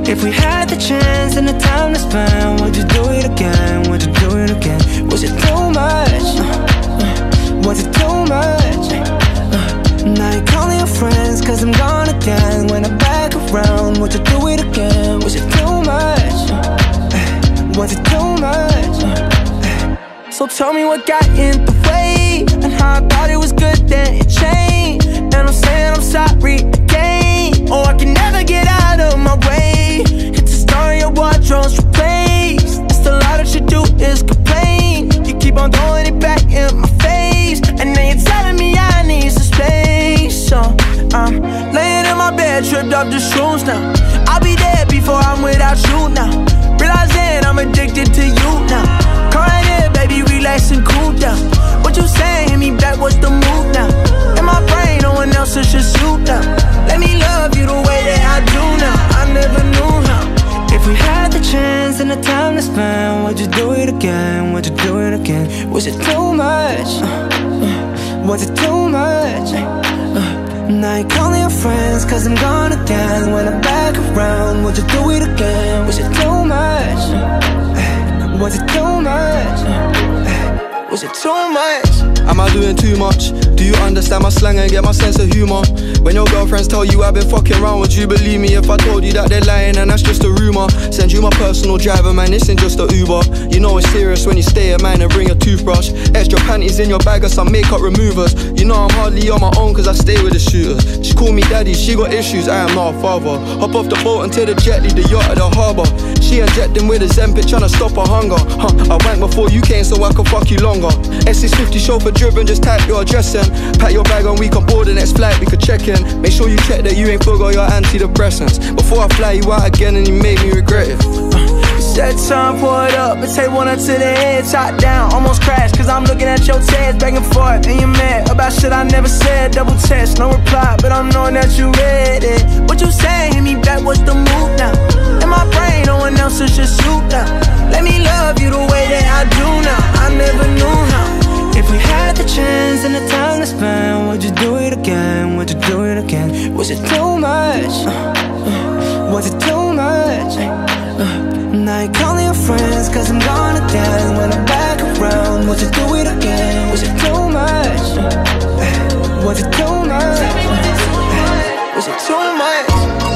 If we had the chance and the time to spend, would you do it again? Would you do it again? Was it too much? Was it too much? Now you're calling your friends cause I'm gone again. When I'm back around, would you do it again? Was it too much? Was it too much? So tell me what got in the way, and how I thought it was good then it changed. And I'm saying I'm sorry again. Oh, I can never get out of my way. It's a story your wardrobe's replaced. It's a lot that you do is complain. You keep on throwing it back in my face, and then you're telling me I need some space. So I'm laying in my bed, tripped up the shoes now. I'll be dead before I'm without you now. Realizing I'm addicted to you now. Come right here, baby, relax and cool down. What you saying, hit me back, what's the move now? In my brain, no one else, it's just you now. Let me love you the way that I do now. I never knew how. If we had the chance and the time to spend, would you do it again? Would you do it again? Was it too much? Was it too much? Now you're calling your friends cause I'm gone again. When I'm back around, would you do it again? Was it too much? Was it too much? Was it too much? Am I doing too much? Do you understand my slang and get my sense of humour? When your girlfriends tell you I've been fucking around, would you believe me if I told you that they're lying and that's just a rumour? Send you my personal driver, man, this ain't just a Uber. You know it's serious when you stay at mine and bring a toothbrush. Extra panties in your bag or some makeup removers. You know I'm hardly on my own cause I stay with the shooters. She call me daddy, she got issues, I am not a father. Hop off the boat until the jet leave the yacht at the harbour. She injecting with a Zempic tryna stop her hunger. I went before you came so I could fuck you longer. S650 chauffeur driven, just type your address in. Pack your bag and we can board the next flight, we could check in. Make sure you check that you ain't forgot your antidepressants before I fly you out again and you made me regret it. Set time, pour it up, and take one up to the head, top down, almost crashed, cause I'm looking at your text back and forth, and you're mad about shit I never said, double text, no reply, but I'm knowing that you read it. What you saying, hit me back, what's the move now? In my brain, no one else is just you now. Let me love you the way that I do now, I never knew how. If we had the chance and the time to spend, would you do it again, would you do it again? Was it too much? Was it too much? Now you're calling your friends cause I'm gone again. When I'm back around, would you do it again? Was it too much? Was it too much? Was it too much?